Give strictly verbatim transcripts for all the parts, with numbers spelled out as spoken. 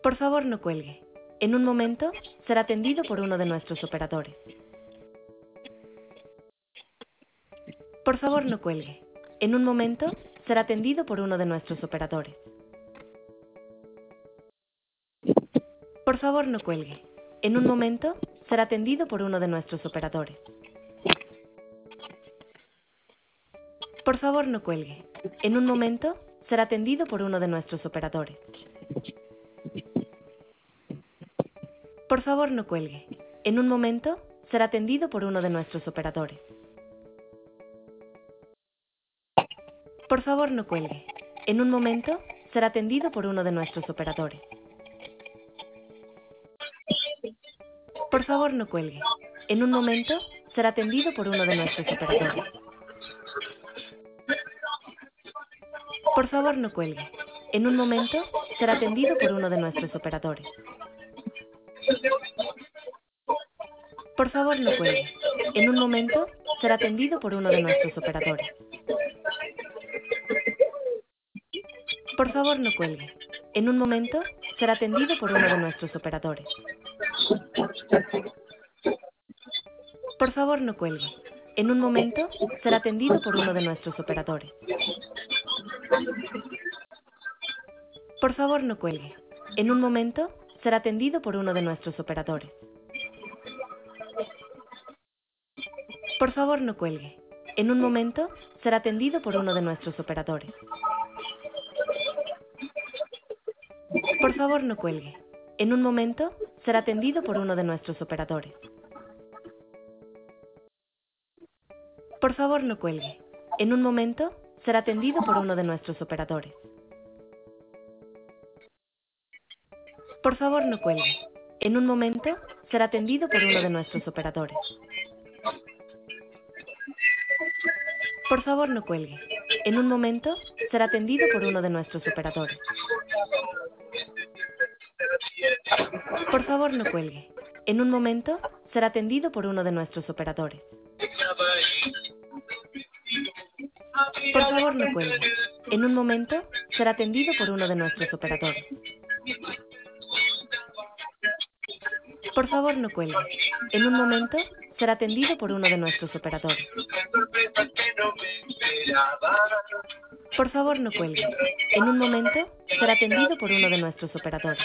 Por favor, no cuelgue. En un momento será atendido por uno de nuestros operadores. Por favor, no cuelgue. En un momento será atendido por uno de nuestros operadores. Por favor, no cuelgue. En un momento será atendido por uno de nuestros operadores. Por favor, no cuelgue. En un momento será atendido por uno de nuestros operadores. Por favor, no cuelgue. En un momento será atendido por uno de nuestros operadores. Por favor, no cuelgue. En un momento será atendido por uno de nuestros operadores. Por favor, no cuelgue. En un momento será atendido por uno de nuestros operadores. Por favor, no cuelgue. En un momento será atendido por uno de nuestros operadores. Por favor, no cuelgue. En un momento será atendido por uno de nuestros operadores. Por favor, no cuelgue. En un momento será atendido por uno de nuestros operadores. Por favor, no cuelgue. En un momento será atendido por uno de nuestros operadores. Por favor, no cuelgue. En un momento será atendido por uno de nuestros operadores. Por favor, no cuelgue. En un momento será atendido por uno de nuestros operadores. Por favor, no cuelgue. En un momento será atendido por uno de nuestros operadores. Por favor, no cuelgue. En un momento será atendido por uno de nuestros operadores. Por favor, no cuelgue. En un momento será atendido por uno de nuestros operadores. Por favor, no cuelgue. En un momento será atendido por uno de nuestros operadores. Por favor, no cuelgue. En un momento será atendido por uno de nuestros operadores. Por favor, no cuelgue. En un momento será atendido por uno de nuestros operadores. Por favor, no cuelgue. En un momento será atendido por uno de nuestros operadores. Por favor, no cuelgue. En un momento será atendido por uno de nuestros operadores.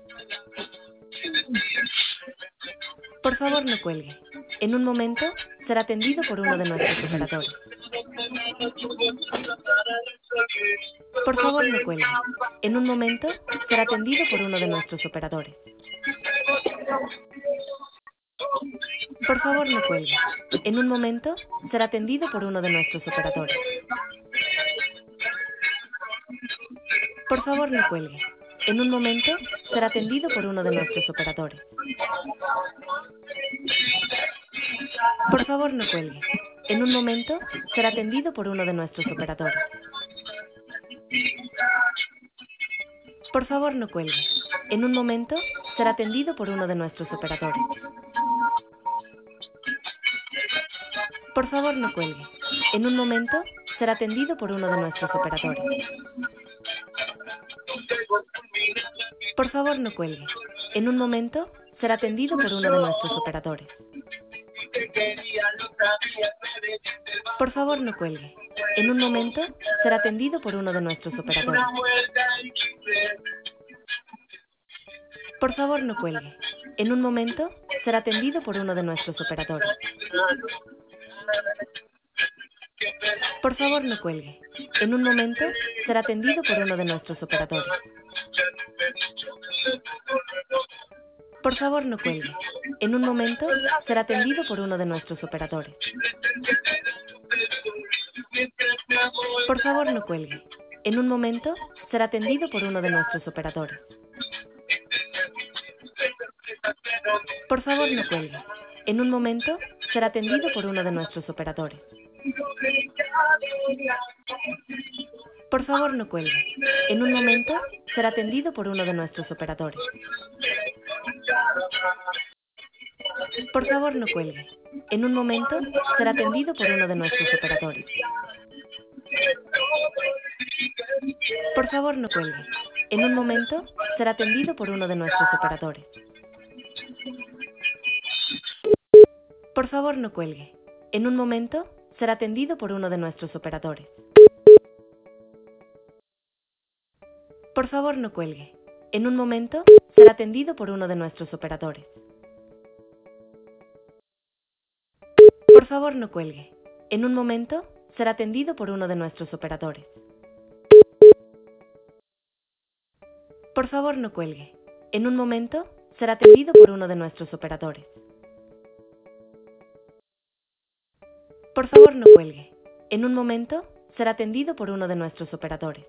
Por favor, no cuelgue. En un momento será atendido por uno de nuestros operadores. Por favor, no cuelgue. En un momento será atendido por uno de nuestros operadores. Por favor, no cuelgue. En un momento será atendido por uno de nuestros operadores. Por favor, no cuelgue. En un momento será atendido por uno de nuestros operadores. Por favor, no cuelgue. En un momento será atendido por uno de nuestros operadores. Por favor, no cuelgue. En un momento será atendido por uno de nuestros operadores. Por favor, no cuelgue. En un momento será atendido por uno de nuestros operadores. Por favor, no cuelgue. En un momento será atendido por uno de nuestros operadores. Por favor, no cuelgue. En un momento será atendido por uno de nuestros operadores. Por favor, no cuelgue. En un momento será atendido por uno de nuestros operadores. Por favor, no cuelgue. En un momento será atendido por uno de nuestros operadores. Por favor, no cuelgue. En un momento será atendido por uno de nuestros operadores. Por favor, no cuelgue. En un momento será atendido por uno de nuestros operadores. Por favor, no cuelgue. En un momento será atendido por uno de nuestros operadores. Por favor, no cuelgue. En un momento será atendido por uno de nuestros operadores. Por favor, no cuelgue. En un momento será atendido por uno de nuestros operadores. Por favor, no cuelgue. En un momento, será atendido por uno de nuestros operadores. Por favor, no cuelgue. En un momento, será atendido por uno de nuestros operadores. Por favor, no cuelgue. En un momento, será atendido por uno de nuestros operadores. Por favor, no cuelgue. En un momento, será atendido por uno de nuestros operadores. Por favor, no cuelgue. En un momento, será atendido por uno de nuestros operadores. Por favor, no cuelgue. En un momento, será atendido por uno de nuestros operadores.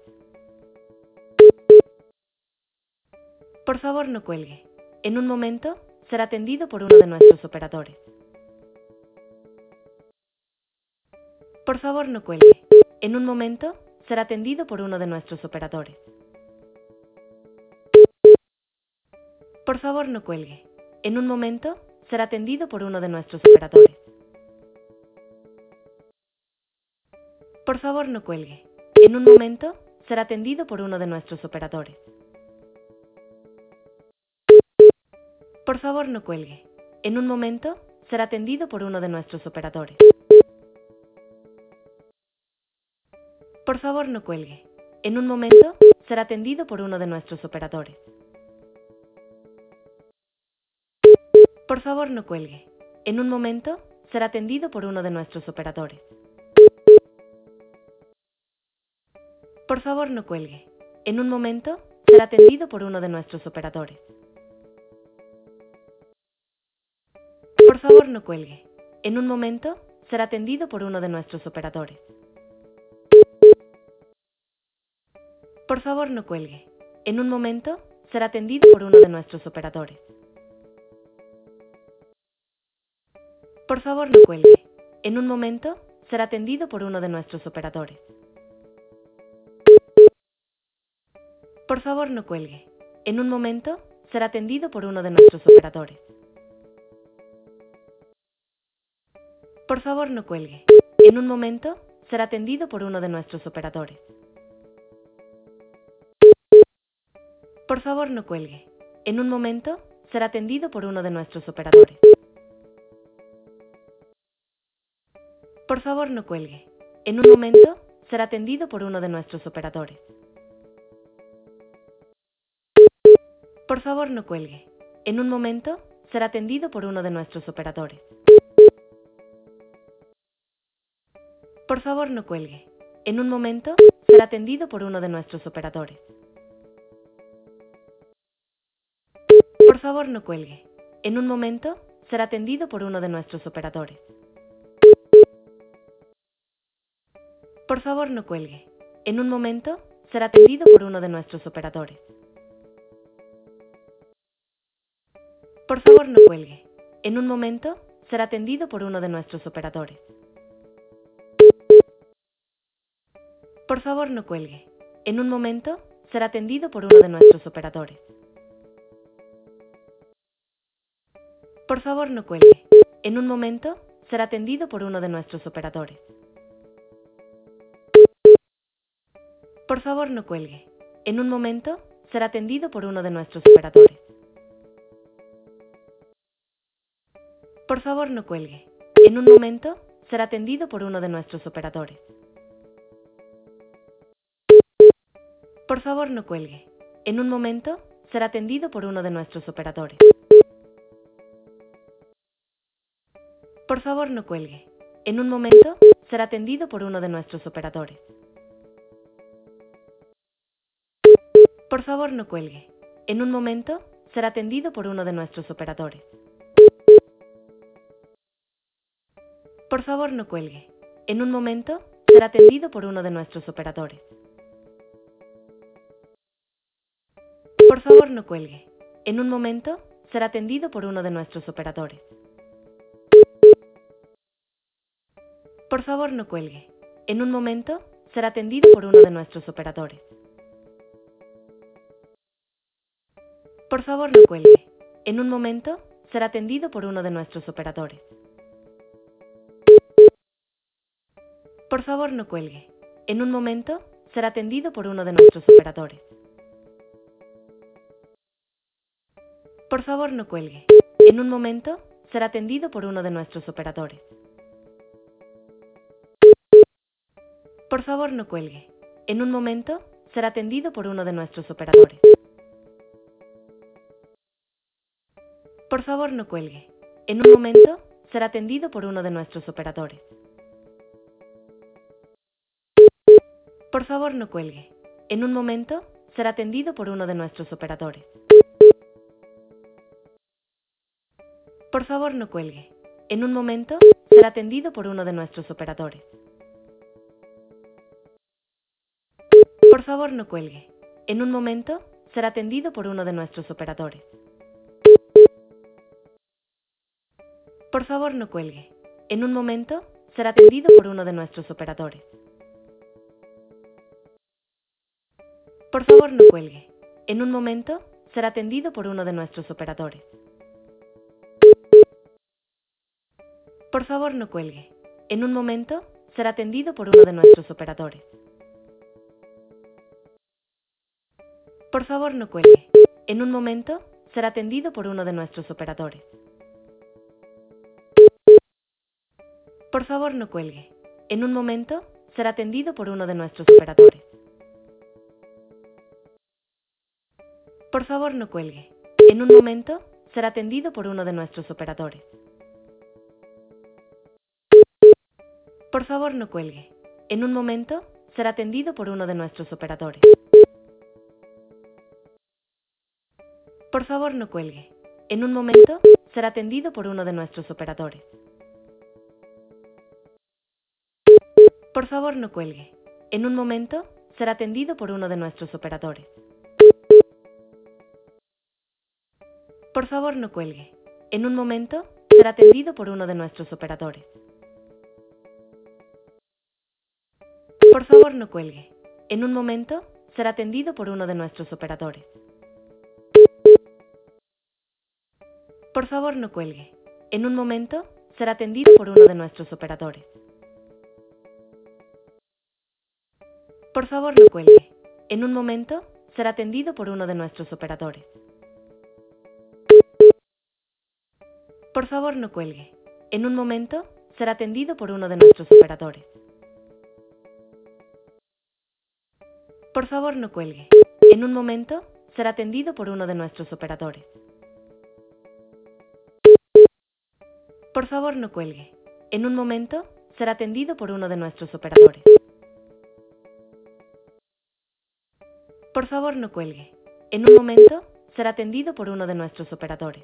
Por favor, no cuelgue. En un momento, será atendido por uno de nuestros operadores. Por favor, no cuelgue. En un momento, será atendido por uno de nuestros operadores. Por favor, no cuelgue. En un momento, será atendido por uno de nuestros operadores. Por favor, no cuelgue. En un momento, será atendido por uno de nuestros operadores. Por favor, no cuelgue. En un momento, será atendido por uno de nuestros operadores. Por favor, no cuelgue. En un momento, será atendido por uno de nuestros operadores. Por favor, no cuelgue. En un momento, será atendido por uno de nuestros operadores. Por favor, no cuelgue. En un momento, será atendido por uno de nuestros operadores. Por favor, no cuelgue. En un momento, será atendido por uno de nuestros operadores. Por favor, no cuelgue. En un momento, será atendido por uno de nuestros operadores. Por favor, no cuelgue. En un momento, será atendido por uno de nuestros operadores. Por favor, no cuelgue. En un momento, será atendido por uno de nuestros operadores. Por favor, no cuelgue. En un momento, será atendido por uno de nuestros operadores. Por favor, no cuelgue. En un momento, será atendido por uno de nuestros operadores. Por favor, no cuelgue. En un momento, será atendido por uno de nuestros operadores. Por favor, no cuelgue. En un momento, será atendido por uno de nuestros operadores. Por favor, no cuelgue. En un momento, será atendido por uno de nuestros operadores. Por favor, no cuelgue. En un momento, será atendido por uno de nuestros operadores. Por favor, no cuelgue. En un momento, será atendido por uno de nuestros operadores. Por favor, no cuelgue. En un momento, será atendido por uno de nuestros operadores. Por favor, no cuelgue. En un momento, será atendido por uno de nuestros operadores. Por favor, no cuelgue. En un momento, será atendido por uno de nuestros operadores. Por favor, no cuelgue. En un momento, será atendido por uno de nuestros operadores. Por favor, no cuelgue. En un momento, será atendido por uno de nuestros operadores. Por favor, no cuelgue. En un momento, será atendido por uno de nuestros operadores. Por favor, no cuelgue. En un momento, será atendido por uno de nuestros operadores. Por favor, no cuelgue. En un momento, será atendido por uno de nuestros operadores. Por favor, no cuelgue. En un momento, será atendido por uno de nuestros operadores. Por favor, no cuelgue. En un momento, será atendido por uno de nuestros operadores. Por favor, no cuelgue. En un momento, será atendido por uno de nuestros operadores. Por favor, no cuelgue. En un momento, será atendido por uno de nuestros operadores. Por favor, no cuelgue. En un momento, será atendido por uno de nuestros operadores. Por favor, no cuelgue. En un momento, será atendido por uno de nuestros operadores. Por favor, no cuelgue. En un momento, será atendido por uno de nuestros operadores. Por favor, no cuelgue. En un momento, será atendido por uno de nuestros operadores. Por favor, no cuelgue. En un momento, será atendido por uno de nuestros operadores. Por favor, no cuelgue. En un momento, será atendido por uno de nuestros operadores. Por favor, no cuelgue. En un momento, será atendido por uno de nuestros operadores. Por favor, no cuelgue. En un momento, será atendido por uno de nuestros operadores. Por favor, no cuelgue. En un momento, será atendido por uno de nuestros operadores. Por favor, no cuelgue. En un momento, será atendido por uno de nuestros operadores. Por favor, no cuelgue. En un momento, será atendido por uno de nuestros operadores. Por favor, no cuelgue. En un momento, será atendido por uno de nuestros operadores. Por favor, no cuelgue. En un momento, será atendido por uno de nuestros operadores. Por favor, no cuelgue. En un momento, será atendido por uno de nuestros operadores. Por favor, no cuelgue. En un momento, será atendido por uno de nuestros operadores. Por favor, no cuelgue. En un momento, será atendido por uno de nuestros operadores. Por favor, no cuelgue. En un momento, será atendido por uno de nuestros operadores. Por favor, no cuelgue. En un momento, será atendido por uno de nuestros operadores. Por favor, no cuelgue. En un momento, será atendido por uno de nuestros operadores. Por favor, no cuelgue. En un momento, será atendido por uno de nuestros operadores. Por favor, no cuelgue. En un momento, será atendido por uno de nuestros operadores. Por favor, no cuelgue. En un momento, será atendido por uno de nuestros operadores. Por favor, no cuelgue. En un momento, será atendido por uno de nuestros operadores. Por favor, no cuelgue. En un momento, será atendido por uno de nuestros operadores.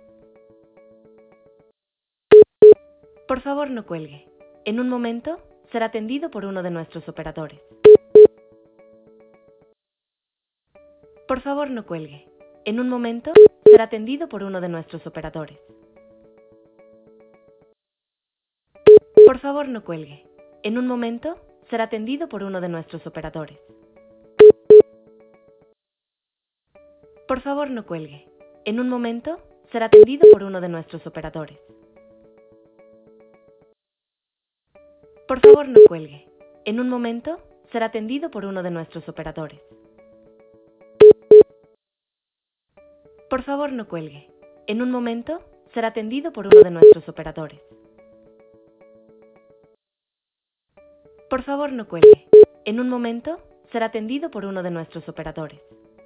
Por favor, no cuelgue. En un momento, será atendido por uno de nuestros operadores. Por favor, no cuelgue. En un momento, será atendido por uno de nuestros operadores. Por favor, no cuelgue. En un momento, será atendido por uno de nuestros operadores. Por favor, no cuelgue. En un momento, será atendido por uno de nuestros operadores. Por favor, no cuelgue. En un momento, será atendido por uno de nuestros operadores. Por favor, no cuelgue. En un momento, será atendido por uno de nuestros operadores. Por favor, no cuelgue. En un momento, será atendido por uno de nuestros operadores.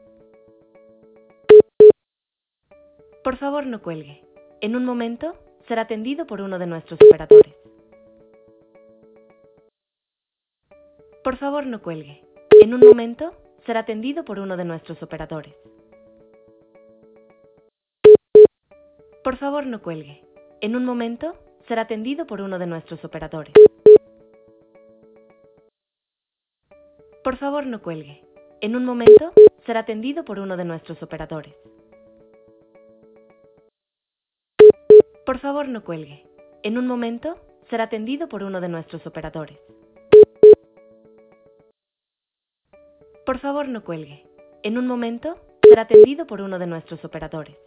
Por favor, no cuelgue. En un momento, será atendido por uno de nuestros operadores. Por favor, no cuelgue. En un momento, será atendido por uno de nuestros operadores. Por favor, no cuelgue. En un momento, será atendido por uno de nuestros operadores. Por favor, no cuelgue. En un momento, será atendido por uno de nuestros operadores. Por favor, no cuelgue. En un momento, será atendido por uno de nuestros operadores. Por favor, no cuelgue. En un momento, será atendido por uno de nuestros operadores.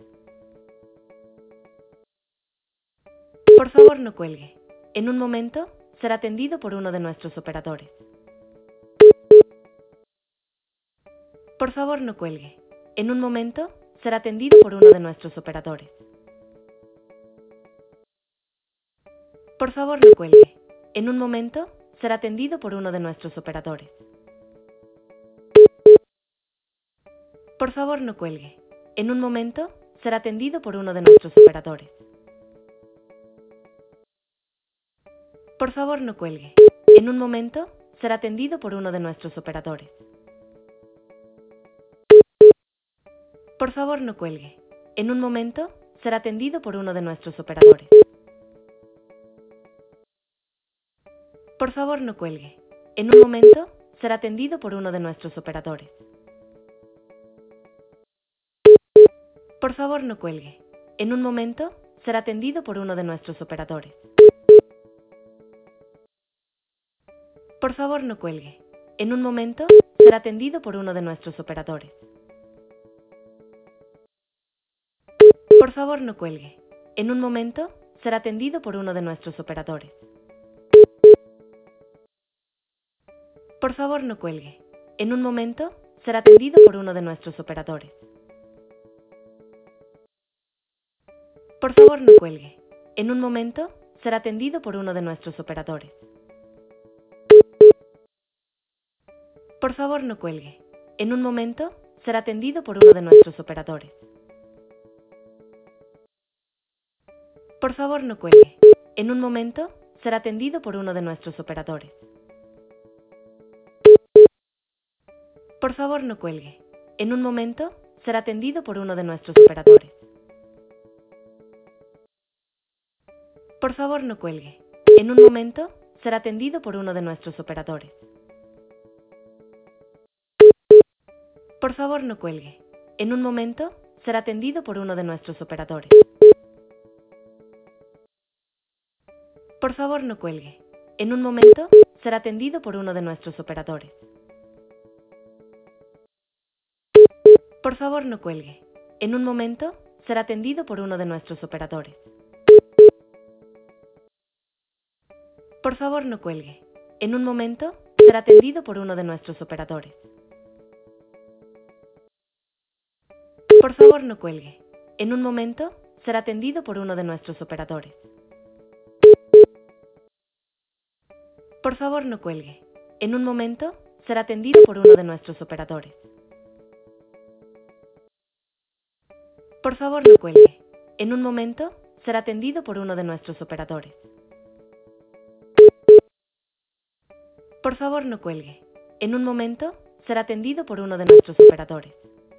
Por favor, no cuelgue. En un momento, será atendido por uno de nuestros operadores. Por favor, no cuelgue. En un momento, será atendido por uno de nuestros operadores. Por favor, no cuelgue. En un momento, será atendido por uno de nuestros operadores. Por favor, no cuelgue. En un momento, será atendido por uno de nuestros operadores. Por favor, no cuelgue. En un momento, será atendido por uno de nuestros operadores. Por favor, no cuelgue. En un momento, será atendido por uno de nuestros operadores. Por favor, no cuelgue. En un momento, será atendido por uno de nuestros operadores. Por favor, no cuelgue. En un momento, será atendido por uno de nuestros operadores. Por favor, no cuelgue. En un momento, será atendido por uno de nuestros operadores. Por favor, no cuelgue. En un momento, será atendido por uno de nuestros operadores. Por favor, no cuelgue. En un momento, será atendido por uno de nuestros operadores. Por favor, no cuelgue. En un momento, será atendido por uno de nuestros operadores. Por favor, no cuelgue. En un momento, será atendido por uno de nuestros operadores. Por favor, no cuelgue. En un momento, será atendido por uno de nuestros operadores. Por favor, no cuelgue. En un momento, será atendido por uno de nuestros operadores. Por favor, no cuelgue. En un momento, será atendido por uno de nuestros operadores. Por favor, no cuelgue. En un momento, será atendido por uno de nuestros operadores. Por favor, no cuelgue. En un momento, será atendido por uno de nuestros operadores. Por favor, no cuelgue. En un momento, será atendido por uno de nuestros operadores. Por favor, no cuelgue. En un momento, será atendido por uno de nuestros operadores. Por favor, no cuelgue. En un momento, será atendido por uno de nuestros operadores. Por favor, no cuelgue. En un momento, será atendido por uno de nuestros operadores. Por favor, no cuelgue. En un momento, será atendido por uno de nuestros operadores. Por favor, no cuelgue. En un momento, será atendido por uno de nuestros operadores.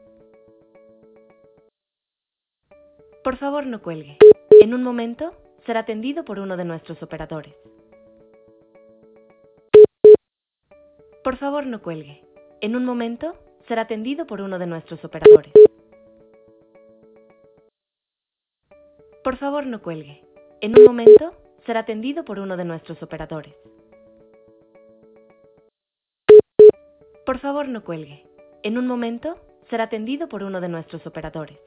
Por favor, no cuelgue. En un momento, será atendido por uno de nuestros operadores. Por favor, no cuelgue. En un momento, será atendido por uno de nuestros operadores. Por favor, no cuelgue. En un momento, será atendido por uno de nuestros operadores. Por favor, no cuelgue. En un momento, será atendido por uno de nuestros operadores.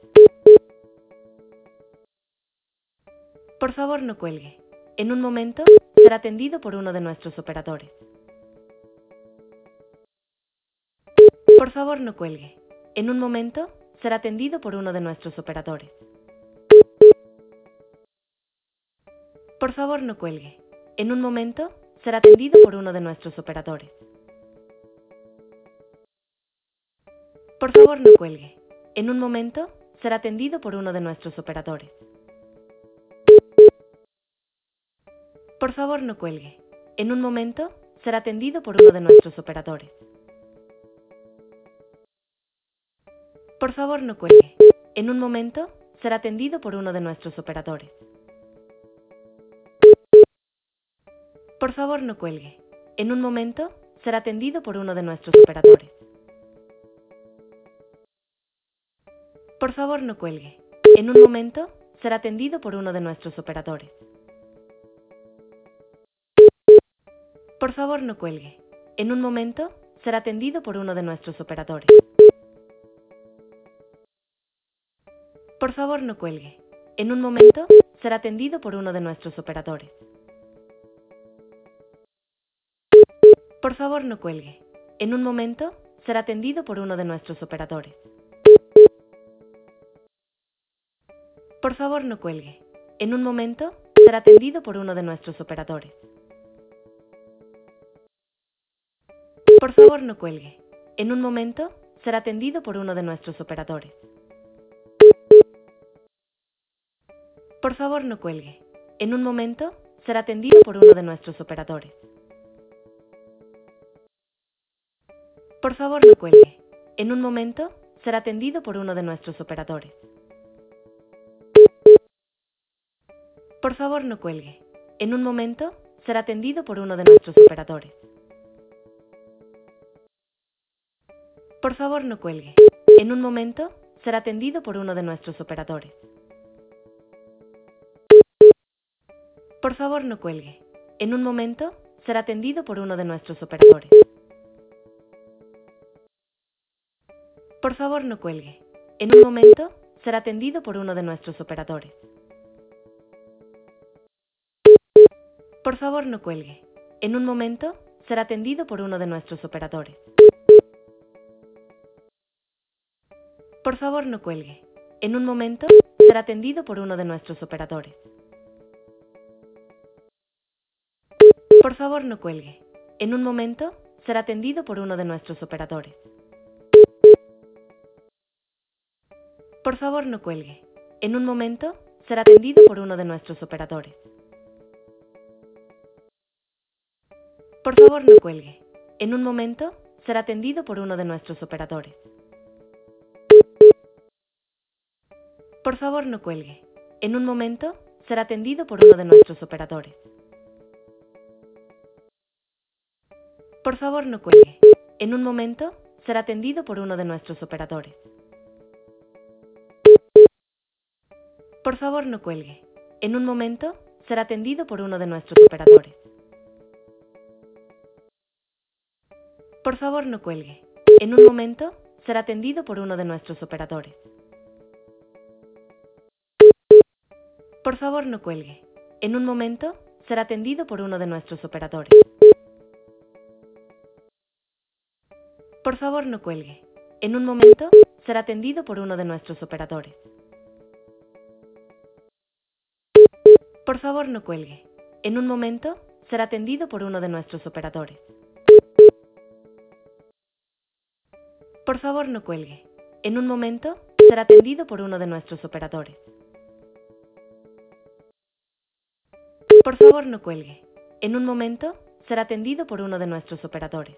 Por favor, no cuelgue. En un momento, será atendido por uno de nuestros operadores. Por favor, no cuelgue. En un momento, será atendido por uno de nuestros operadores. Por favor, no cuelgue. En un momento, será atendido por uno de nuestros operadores. Por favor, no cuelgue. En un momento, será atendido por uno de nuestros operadores. Por favor, no cuelgue. En un momento, será atendido por uno de nuestros operadores. Por favor, no cuelgue. En un momento, será atendido por uno de nuestros operadores. Por favor, no cuelgue. En un momento, será atendido por uno de nuestros operadores. Por favor, no cuelgue. En un momento, será atendido por uno de nuestros operadores. Por favor, no cuelgue. En un momento, será atendido por uno de nuestros operadores. Por favor, no cuelgue. En un momento, será atendido por uno de nuestros operadores. Por favor, no cuelgue. En un momento, será atendido por uno de nuestros operadores. Por favor, no cuelgue. En un momento, será atendido por uno de nuestros operadores. Por favor, no cuelgue. En un momento, será atendido por uno de nuestros operadores. Por favor, no cuelgue. En un momento, será atendido por uno de nuestros operadores. Por favor, no cuelgue. En un momento, será atendido por uno de nuestros operadores. Por favor, no cuelgue. En un momento, será atendido por uno de nuestros operadores. Por favor, no cuelgue. En un momento, será atendido por uno de nuestros operadores. Por favor, no cuelgue. En un momento, será atendido por uno de nuestros operadores. Por favor, no cuelgue. En un momento, será atendido por uno de nuestros operadores. Por favor, no cuelgue. En un momento, será atendido por uno de nuestros operadores. Por favor, no cuelgue. En un momento, será atendido por uno de nuestros operadores. Por favor, no cuelgue. En un momento, será atendido por uno de nuestros operadores. Por favor, no cuelgue. En un momento, será atendido por uno de nuestros operadores. Por favor, no cuelgue. En un momento, será atendido por uno de nuestros operadores. Por favor, no cuelgue. En un momento, será atendido por uno de nuestros operadores. Por favor, no cuelgue. En un momento, será atendido por uno de nuestros operadores. Por favor, no cuelgue. En un momento, será atendido por uno de nuestros operadores. Por favor, no cuelgue. En un momento, será atendido por uno de nuestros operadores. Por favor, no cuelgue. En un momento, será atendido por uno de nuestros operadores. Por favor, no cuelgue. En un momento, será atendido por uno de nuestros operadores. Por favor, no cuelgue. En un momento, será atendido por uno de nuestros operadores. Por favor, no cuelgue. En un momento, será atendido por uno de nuestros operadores. Por favor, no cuelgue. En un momento, será atendido por uno de nuestros operadores.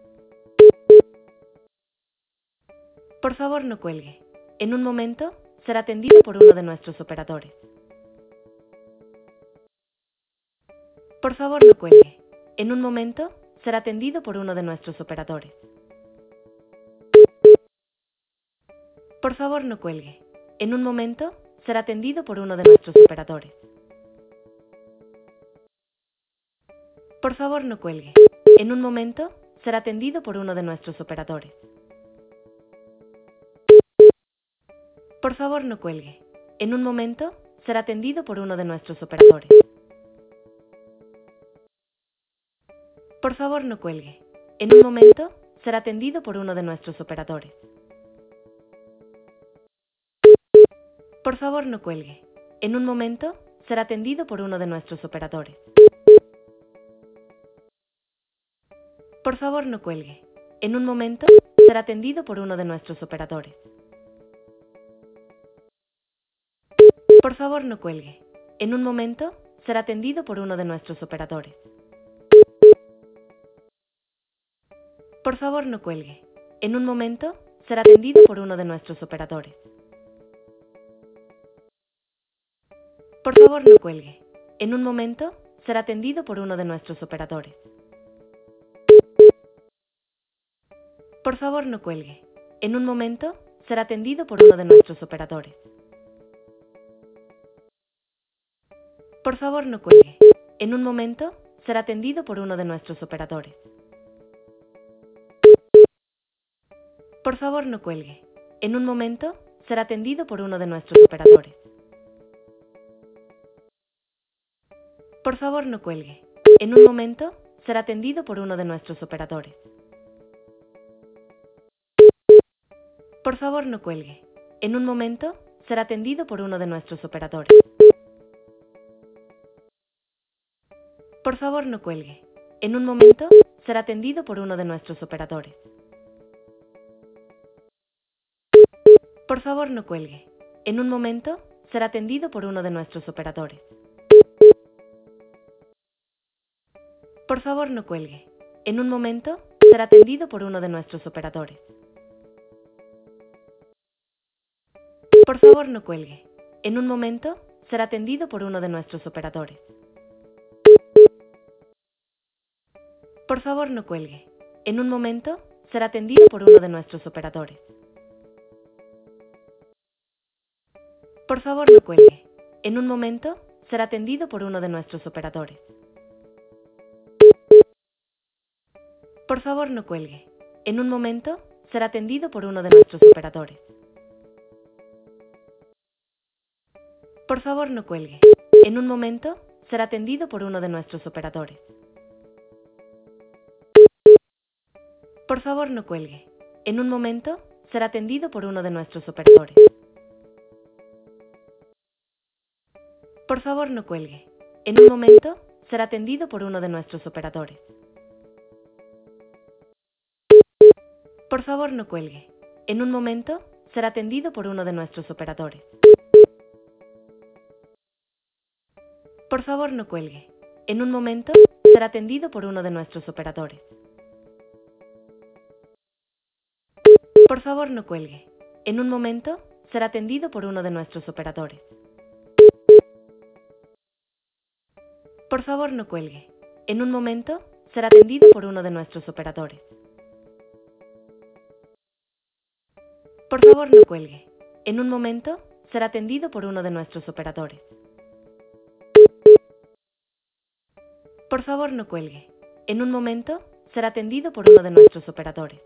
Por favor, no cuelgue. En un momento, será atendido por uno de nuestros operadores. Por favor, no cuelgue. En un momento, será atendido por uno de nuestros operadores. Por favor, no cuelgue. En un momento, será atendido por uno de nuestros operadores. Por favor, no cuelgue. En un momento, será atendido por uno de nuestros operadores. Por favor, no cuelgue. En un momento, será atendido por uno de nuestros operadores. Por favor, no cuelgue. En un momento, será atendido por uno de nuestros operadores. Por favor, no cuelgue. En un momento, será atendido por uno de nuestros operadores. Por favor, no cuelgue. En un momento, será atendido por uno de nuestros operadores. Por favor, no cuelgue. En un momento, será atendido por uno de nuestros operadores. Por favor, no cuelgue. En un momento, será atendido por uno de nuestros operadores. Por favor, no cuelgue. En un momento, será atendido por uno de nuestros operadores. Por favor, no cuelgue. En un momento, será atendido por uno de nuestros operadores. Por favor, no cuelgue. En un momento, será atendido por uno de nuestros operadores. Por favor, no cuelgue. En un momento, será atendido por uno de nuestros operadores. Por favor, no cuelgue. En un momento, será atendido por uno de nuestros operadores. Por favor, no cuelgue. En un momento, será atendido por uno de nuestros operadores. Por favor, no cuelgue. En un momento, será atendido por uno de nuestros operadores. Por favor, no cuelgue. En un momento, será atendido por uno de nuestros operadores. Por favor, no cuelgue. En un momento, será atendido por uno de nuestros operadores. Por favor, no cuelgue. En un momento, será atendido por uno de nuestros operadores. Por favor, no cuelgue. En un momento, será atendido por uno de nuestros operadores. Por favor, no cuelgue. En un momento, será atendido por uno de nuestros operadores. Por favor, no cuelgue. En un momento, será atendido por uno de nuestros operadores. Por favor, no cuelgue. En un momento, será atendido por uno de nuestros operadores. Por favor, no cuelgue. En un momento, será atendido por uno de nuestros operadores. Por favor, no cuelgue. En un momento, será atendido por uno de nuestros operadores. Por favor, no cuelgue. En un momento, será atendido por uno de nuestros operadores. Por favor, no cuelgue. En un momento, será atendido por uno de nuestros operadores. Por favor, no cuelgue. En un momento, será atendido por uno de nuestros operadores. Por favor, no cuelgue. En un momento, será atendido por uno de nuestros operadores. Por favor, no cuelgue. En un momento, será atendido por uno de nuestros operadores. Por favor, no cuelgue. En un momento, será atendido por uno de nuestros operadores.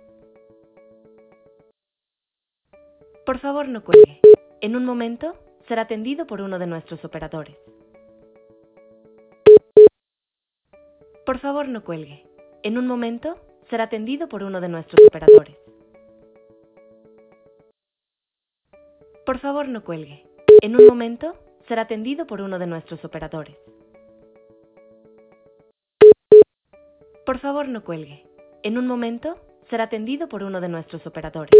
Por favor, no cuelgue. En un momento, será atendido por uno de nuestros operadores. Por favor, no cuelgue. En un momento, será atendido por uno de nuestros operadores. Por favor, no cuelgue. En un momento, será atendido por uno de nuestros operadores. Por favor, no cuelgue. En un momento, será atendido por uno de nuestros operadores.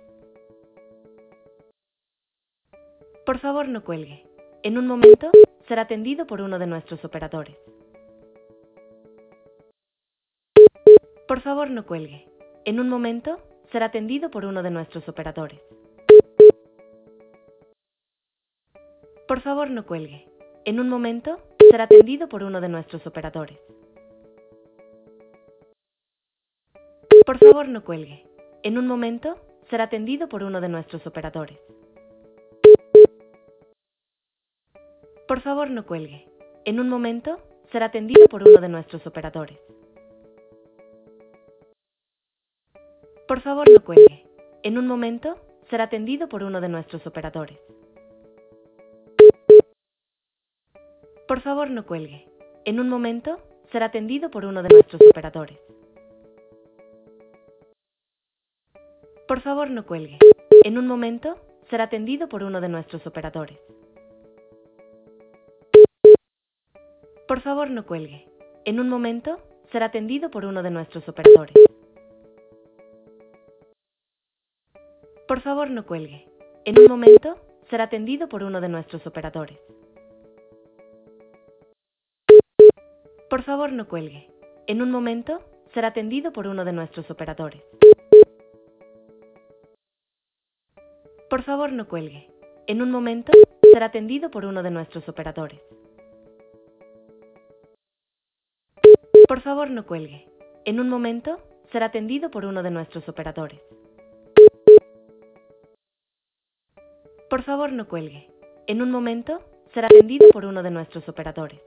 Por favor, no cuelgue. En un momento, será atendido por uno de nuestros operadores. Por favor, no cuelgue. En un momento, será atendido por uno de nuestros operadores. Por favor, no cuelgue. En un momento, será atendido por uno de nuestros operadores. Por favor, no cuelgue. En un momento, será atendido por uno de nuestros operadores. Por favor, no cuelgue. En un momento, será atendido por uno de nuestros operadores. Por favor, no cuelgue. En un momento, será atendido por uno de nuestros operadores. Por favor, no cuelgue. En un momento, será atendido por uno de nuestros operadores. Por favor, no cuelgue. En un momento, será atendido por uno de nuestros operadores. Por favor, no cuelgue. En un momento, será atendido por uno de nuestros operadores. Por favor, no cuelgue. En un momento, será atendido por uno de nuestros operadores. Por favor, no cuelgue. En un momento, será atendido por uno de nuestros operadores. Por favor, no cuelgue. En un momento, será atendido por uno de nuestros operadores. Por favor, no cuelgue. En un momento, será atendido por uno de nuestros operadores. Por favor, no cuelgue. En un momento, será atendido por uno de nuestros operadores.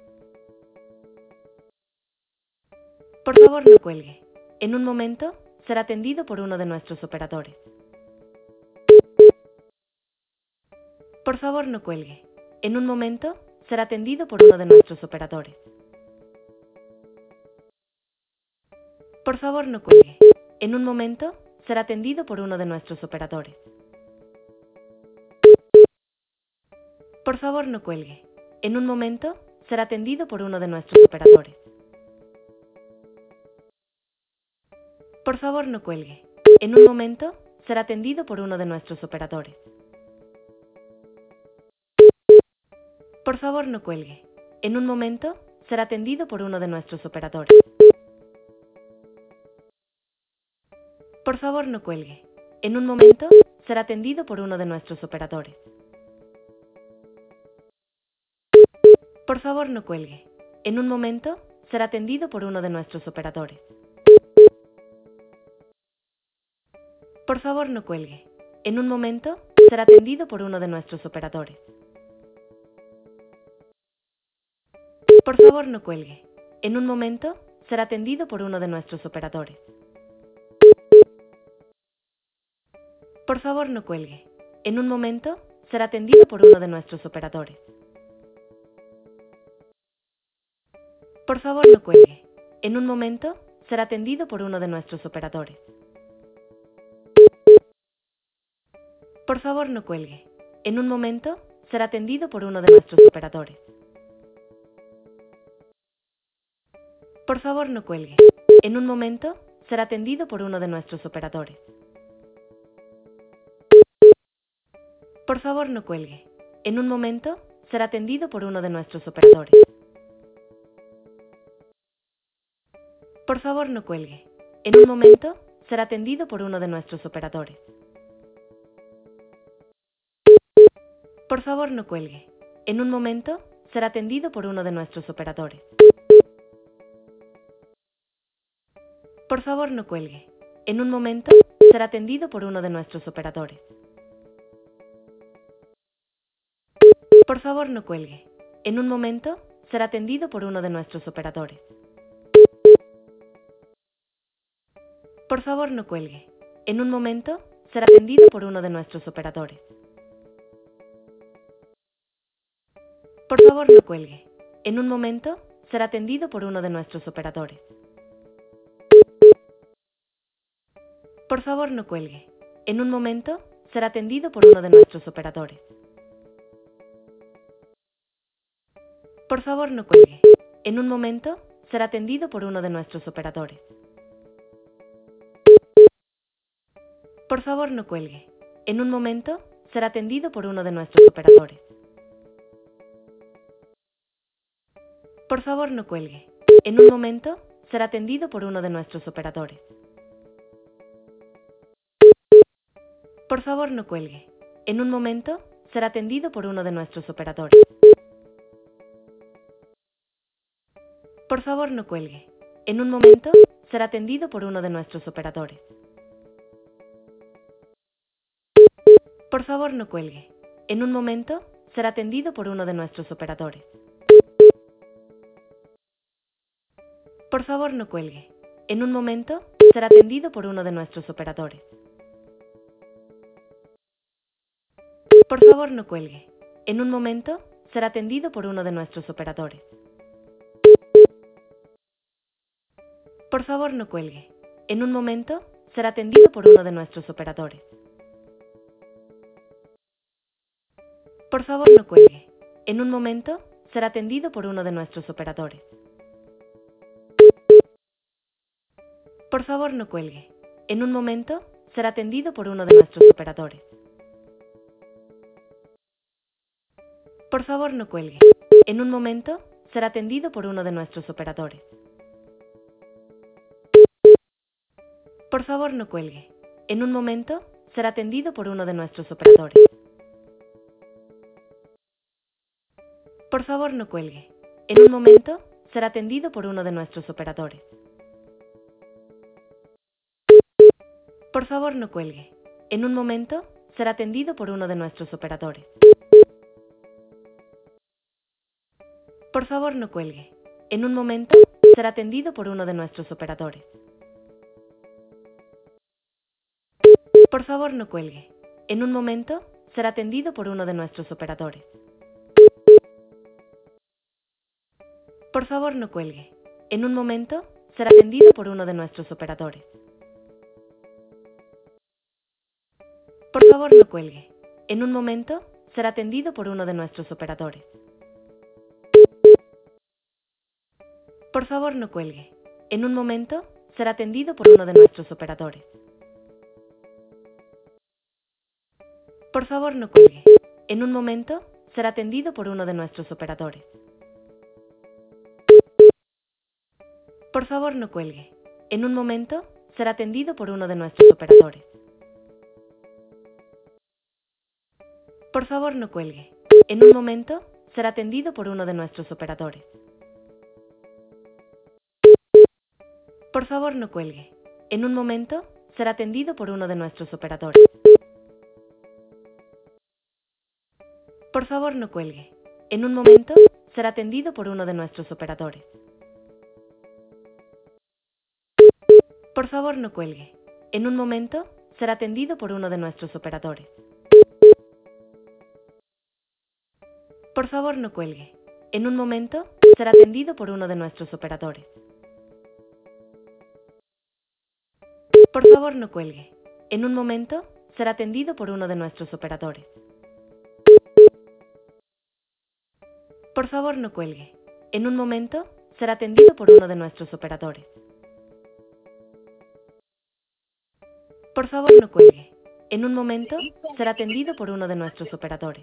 Por favor, no cuelgue. En un momento, será atendido por uno de nuestros operadores. Por favor, no cuelgue. En un momento, será atendido por uno de nuestros operadores. Por favor, no cuelgue. En un momento, será atendido por uno de nuestros operadores. Por favor, no cuelgue. En un momento, será atendido por uno de nuestros operadores. Por favor, no cuelgue. En un momento, será atendido por uno de nuestros operadores. Por favor, no cuelgue. En un momento, será atendido por uno de nuestros operadores. Por favor, no cuelgue. En un momento, será atendido por uno de nuestros operadores. Por favor, no cuelgue. En un momento, será atendido por uno de nuestros operadores. Por favor, no cuelgue. En un momento, será atendido por uno de nuestros operadores. Por favor, no cuelgue. En un momento, será atendido por uno de nuestros operadores. Por favor, no cuelgue. En un momento, será atendido por uno de nuestros operadores. Por favor, no cuelgue. En un momento, será atendido por uno de nuestros operadores. Por favor, no cuelgue. En un momento, será atendido por uno de nuestros operadores. Por favor, no cuelgue. En un momento, será atendido por uno de nuestros operadores. Por favor, no cuelgue. En un momento, será atendido por uno de nuestros operadores. Por favor, no cuelgue. En un momento, será atendido por uno de nuestros operadores. Por favor, no cuelgue. En un momento, será atendido por uno de nuestros operadores. Por favor, no cuelgue. En un momento, será atendido por uno de nuestros operadores. Por favor, no cuelgue. En un momento, será atendido por uno de nuestros operadores. Por favor, no cuelgue. En un momento, será atendido por uno de nuestros operadores. Por favor, no cuelgue. En un momento, será atendido por uno de nuestros operadores. Por favor, no cuelgue. En un momento, será atendido por uno de nuestros operadores. Por favor, no cuelgue. En un momento, será atendido por uno de nuestros operadores. Por favor, no cuelgue. En un momento, será atendido por uno de nuestros operadores. Por favor, no cuelgue. En un momento, será atendido por uno de nuestros operadores. Por favor, no cuelgue. En un momento, será atendido por uno de nuestros operadores. Por favor, no cuelgue. En un momento, será atendido por uno de nuestros operadores. Por favor, no cuelgue. En un momento, será atendido por uno de nuestros operadores. Por favor, no cuelgue. En un momento, será atendido por uno de nuestros operadores. Por favor, no cuelgue. En un momento, será atendido por uno de nuestros operadores. Por favor, no cuelgue. En un momento, será atendido por uno de nuestros operadores. Por favor, no cuelgue. En un momento, será atendido por uno de nuestros operadores. Por favor, no cuelgue. En un momento, será atendido por uno de nuestros operadores. Por favor, no cuelgue. En un momento, será atendido por uno de nuestros operadores. Por favor, no cuelgue. En un momento, será atendido por uno de nuestros operadores. Por favor, no cuelgue. En un momento, será atendido por uno de nuestros operadores. Por favor, no cuelgue. En un momento, será atendido por uno de nuestros operadores. Por favor, no cuelgue. En un momento, será atendido por uno de nuestros operadores. Por favor, no cuelgue. En un momento, será atendido por uno de nuestros operadores. Por favor, no cuelgue. En un momento, será atendido por uno de nuestros operadores. Por favor, no cuelgue. En un momento, será atendido por uno de nuestros operadores. Por favor, no cuelgue. En un momento, será atendido por uno de nuestros operadores. Por favor, no cuelgue. En un momento, será atendido por uno de nuestros operadores. Por favor, no cuelgue. En un momento, será atendido por uno de nuestros operadores. Por favor, no cuelgue. En un momento, será atendido por uno de nuestros operadores. Por favor, no cuelgue. En un momento, será atendido por uno de nuestros operadores. Por favor, no cuelgue. En un momento, será atendido por uno de nuestros operadores. Por favor, no cuelgue. En un momento, será atendido por uno de nuestros operadores. Por favor, no cuelgue. En un momento, será atendido por uno de nuestros operadores. Por favor, no cuelgue. En un momento, será atendido por uno de nuestros operadores. Por favor, no cuelgue. En un momento, será atendido por uno de nuestros operadores. Por favor, no cuelgue. En un momento, será atendido por uno de nuestros operadores.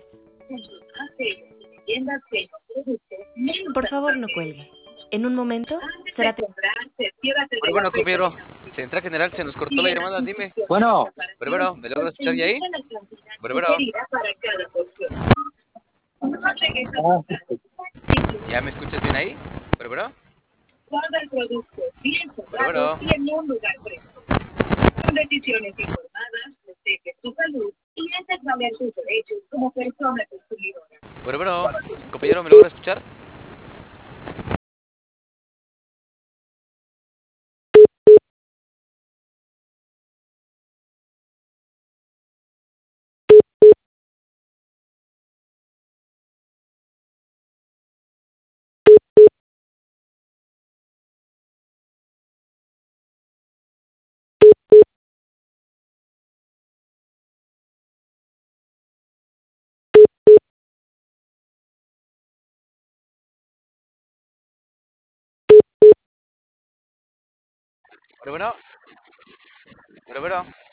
Por favor, no cuelgue. En un momento, será atendido. Bueno, bueno, compañero, Central General, se nos cortó la llamada, dime. Bueno, Pero bueno, ¿me logras escuchar ya ahí? Pero bueno, ¿ya me escuchas bien ahí? Pero bueno, Guarda el producto bien pero cerrado bueno, y en un lugar fresco. Con decisiones informadas, protege tu salud y haces valer tus derechos como persona consumidora. pero bueno, compañero, ¿me logras escuchar? Pero bueno, pero bueno.